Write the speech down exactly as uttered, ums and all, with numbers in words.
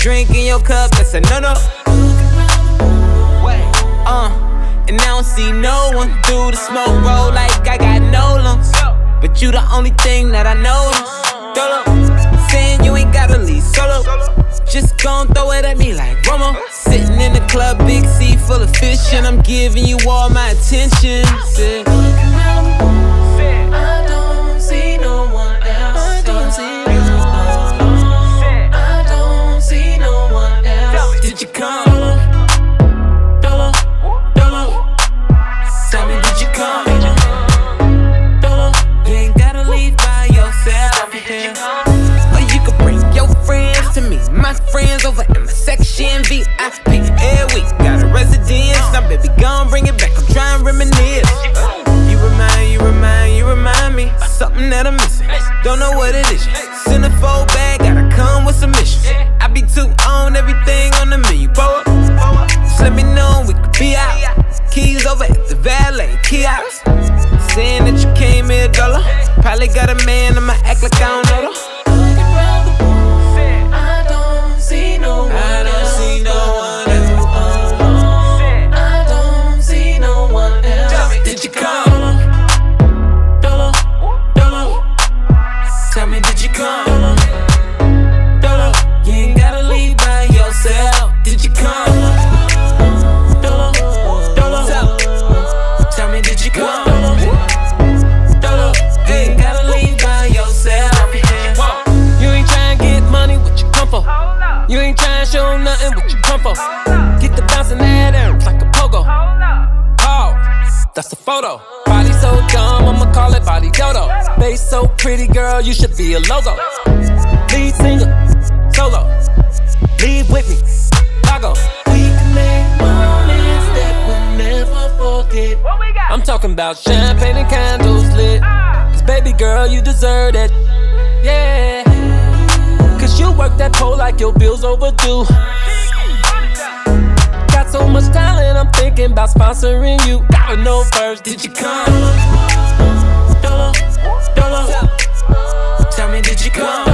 drink in your cup, that's a no-no. Uh, and I don't see no one through the smoke roll like I got no lungs. But you the only thing that I know. Dolo, saying you ain't gotta leave solo. Just gon' throw it at me like Romo. Sitting in the club, big sea full of fish, and I'm giving you all my attention. Say, I don't see no one else. I don't see no one else. I don't see no one else. Did you come? Dolo, Dolo. Tell me, did you come? Dolo, You ain't gotta leave by yourself. Yeah. Or you could bring your friends to me. My friends over in my section, V I P. Every week, got a residence. Now, baby, gon' bring it back. I'm trying to reminisce. You remind, you remind, you remind me something that I'm missing. Don't know what it is. Centerfold bag, gotta come with some missions. I be too on everything on the menu. Bow up, just let me know we could be out. Keys over at the valet kiosk. Saying that you came here, dollar. Probably got a man, I'ma act like I don't know though. I don't see no one I don't see no one else. I don't see no one else. Did you come? Dolo, Dolo. Tell me, did you come? Dolo, you ain't gotta leave by yourself. Did you come? Dolo, Dolo. Tell me, did you come? Dolo, you ain't gotta leave by yourself. You ain't tryna get money, what you come for? You ain't tryna show nothing, what you come for? Get the bouncing that air like a pogo. Oh, that's a photo. Body so dumb, I'ma call it body dodo. Face so pretty, girl, you should be a logo. Lead singer, solo. Leave with me, Pago. We can make moments that we'll never forget. I'm talking about champagne and candles lit. Cause baby girl, you deserve it. Yeah. Cause you work that pole like your bill's overdue. Got so much talent, I'm thinking about sponsoring you. Gotta know first, did you come? Dolo, Dolo. Tell me, did you come?